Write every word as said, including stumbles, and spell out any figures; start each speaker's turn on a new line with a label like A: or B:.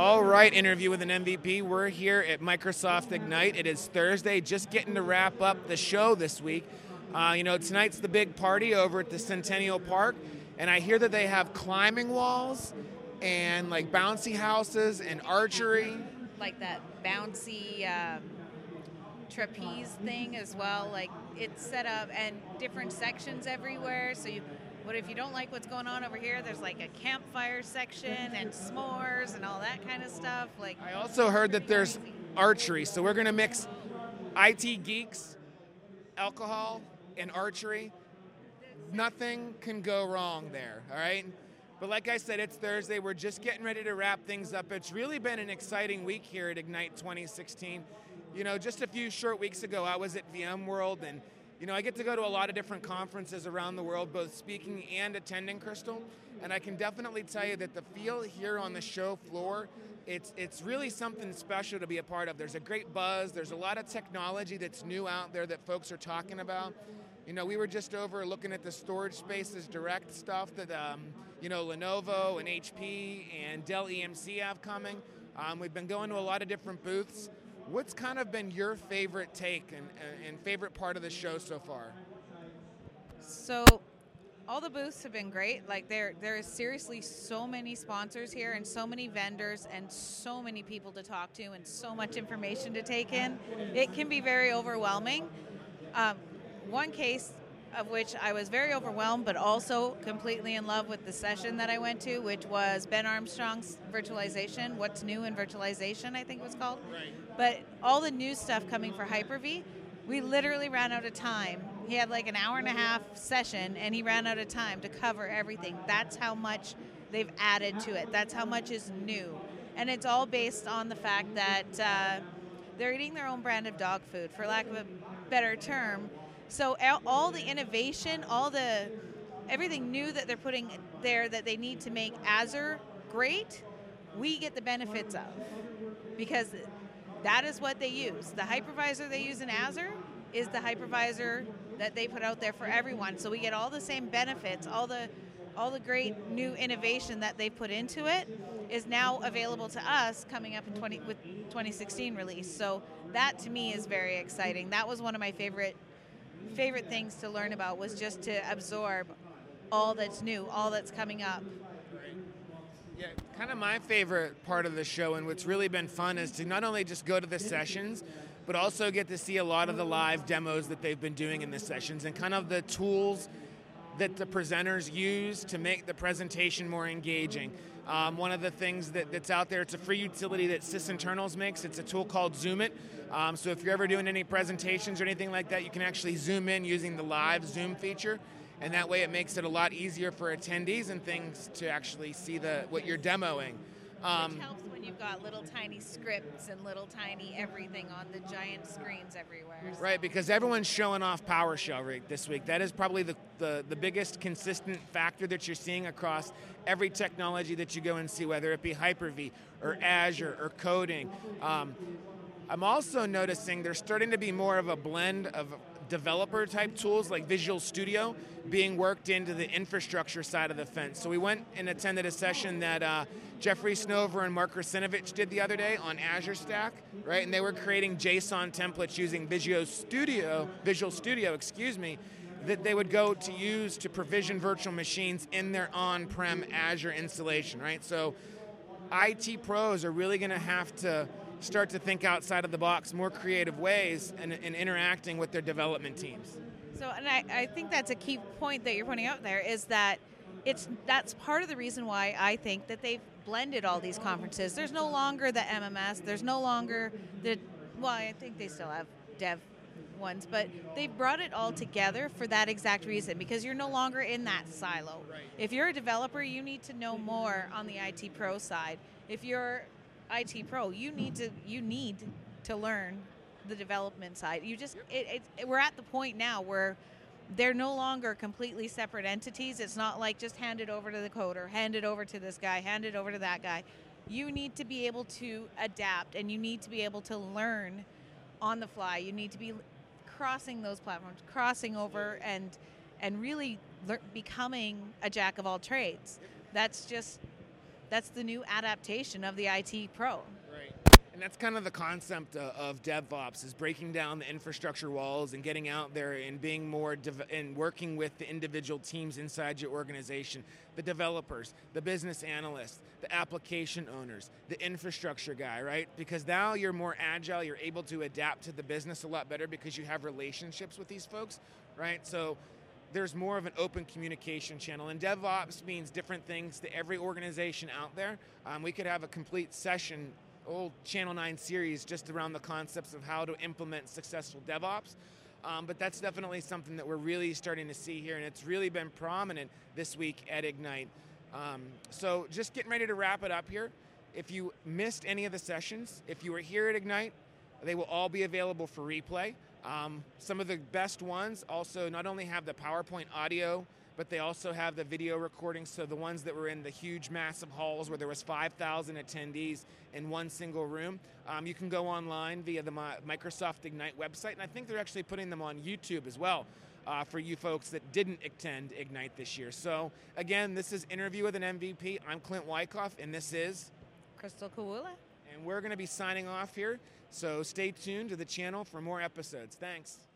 A: All right, interview with an M V P. We're here at Microsoft Ignite. It is Thursday, just getting to wrap up the show this week. Uh, you know, tonight's the big party over at the Centennial Park, and I hear that they have climbing walls and like bouncy houses and archery.
B: Like that bouncy um, trapeze thing as well. Like it's set up and different sections everywhere. So you, what if you don't like what's going on over here? There's like a campfire section and s'mores and all that kind of stuff. Like
A: I also heard that there's archery, so we're gonna mix I T geeks, alcohol, and archery. Nothing can go wrong there. All right. But like I said, it's Thursday. We're just getting ready to wrap things up. It's really been an exciting week here at Ignite twenty sixteen. You know, just a few short weeks ago, I was at VMworld, and, you know, I get to go to a lot of different conferences around the world, both speaking and attending, Crystal. And I can definitely tell you that the feel here on the show floor, it's it's really something special to be a part of. There's a great buzz. There's a lot of technology that's new out there that folks are talking about. You know, we were just over looking at the Storage Spaces Direct stuff that, um, you know, Lenovo and H P and Dell E M C have coming. Um, we've been going to a lot of different booths. What's kind of been your favorite take and, and favorite part of the show so far?
B: So all the booths have been great. Like there there is seriously so many sponsors here and so many vendors and so many people to talk to and so much information to take in. It can be very overwhelming. Um, one case of which I was very overwhelmed, but also completely in love with the session that I went to, which was Ben Armstrong's virtualization, What's New in Virtualization, I think it was called.
A: Right.
B: But all the new stuff coming for Hyper-V, we literally ran out of time. He had like an hour and a half session, and he ran out of time to cover everything. That's how much they've added to it. That's how much is new. And it's all based on the fact that uh, they're eating their own brand of dog food, for lack of a better term. So all the innovation, all the everything new that they're putting there that they need to make Azure great, we get the benefits of, because that is what they use. The hypervisor they use in Azure is the hypervisor that they put out there for everyone. So we get all the same benefits, all the all the great new innovation that they put into it is now available to us coming up in twenty with twenty sixteen release. So that to me is very exciting. That was one of my favorite favorite things to learn about, was just to absorb all that's new, all that's coming up.
A: Yeah, kind of my favorite part of the show, and what's really been fun, is to not only just go to the sessions, but also get to see a lot of the live demos that they've been doing in the sessions and kind of the tools that the presenters use to make the presentation more engaging. Um, one of the things that, that's out there, it's a free utility that sysinternals makes. It's a tool called Zoom It. Um, so if you're ever doing any presentations or anything like that, you can actually zoom in using the live Zoom feature. And that way it makes it a lot easier for attendees and things to actually see the what you're demoing.
B: Um, Which helps when you've got little tiny scripts and little tiny everything on the giant screens everywhere. So.
A: Right, because everyone's showing off PowerShell right this week. That is probably the, the, the biggest consistent factor that you're seeing across every technology that you go and see, whether it be Hyper-V or Azure or coding. Um, I'm also noticing there's starting to be more of a blend of developer type tools like Visual Studio being worked into the infrastructure side of the fence. So we went and attended a session that uh, Jeffrey Snover and Mark Rusinovich did the other day on Azure Stack, right? And they were creating JSON templates using Visual Studio, Visual Studio, excuse me, that they would go to use to provision virtual machines in their on-prem Azure installation, right? So I T pros are really going to have to start to think outside of the box, more creative ways, and, and interacting with their development teams.
B: So, and I, I think that's a key point that you're pointing out there, is that it's that's part of the reason why I think that they've blended all these conferences. There's no longer the M M S, there's no longer the, well, I think they still have dev ones, but they've brought it all together for that exact reason, because you're no longer in that silo.
A: Right.
B: If you're a developer, you need to know more on the I T pro side. If you're I T pro, you need to you need to learn the development side. You just it, it, we're at the point now where they're no longer completely separate entities. It's not like just hand it over to the coder, hand it over to this guy, hand it over to that guy. You need to be able to adapt, and you need to be able to learn on the fly. You need to be crossing those platforms, crossing over, and and really le- becoming a jack of all trades. That's just That's the new adaptation of the I T Pro.
A: Right. And that's kind of the concept uh, of DevOps, is breaking down the infrastructure walls and getting out there and being more dev- and working with the individual teams inside your organization, the developers, the business analysts, the application owners, the infrastructure guy, right? Because now you're more agile, you're able to adapt to the business a lot better because you have relationships with these folks, right? So there's more of an open communication channel. And DevOps means different things to every organization out there. Um, we could have a complete session, old Channel nine series, just around the concepts of how to implement successful DevOps. Um, but that's definitely something that we're really starting to see here, and it's really been prominent this week at Ignite. Um, so just getting ready to wrap it up here. If you missed any of the sessions, if you were here at Ignite, they will all be available for replay. Um, some of the best ones also not only have the PowerPoint audio, but they also have the video recordings. So the ones that were in the huge, massive halls where there was five thousand attendees in one single room, um, you can go online via the Microsoft Ignite website. And I think they're actually putting them on YouTube as well uh, for you folks that didn't attend Ignite this year. So again, this is Interview with an M V P. I'm Clint Wyckoff, and this is
B: Crystal Kawula.
A: And we're going to be signing off here. So stay tuned to the channel for more episodes. Thanks.